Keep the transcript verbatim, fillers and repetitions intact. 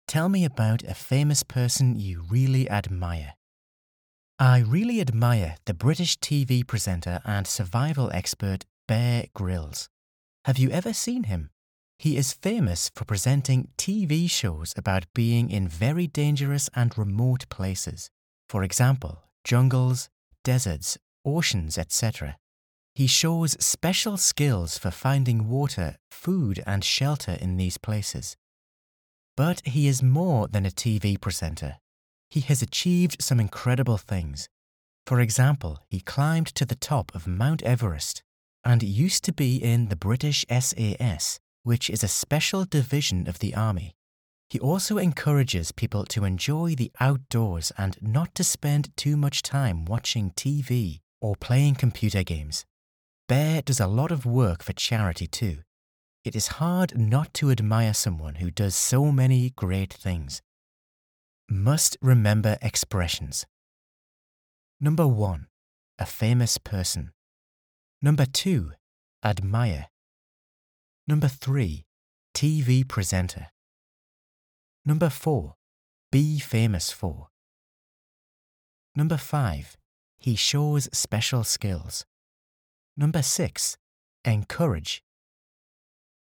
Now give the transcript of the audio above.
Tell me about a famous person you really admire. I really admire the British T V presenter and survival expert Bear Grylls. Have you ever seen him? He is famous for presenting T V shows about being in very dangerous and remote places. For example, jungles, deserts, oceans, et cetera. He shows special skills for finding water, food, and shelter in these places. But he is more than a T V presenter. He has achieved some incredible things. For example, he climbed to the top of Mount Everest and used to be in the British S A S, which is a special division of the army. He also encourages people to enjoy the outdoors and not to spend too much time watching T V or playing computer games. Bear does a lot of work for charity too. It is hard not to admire someone who does so many great things. Must remember expressions. Number one, a famous person. Number two, admire. Number three, T V presenter. Number four, be famous for. Number five, he shows special skills. Number six, encourage.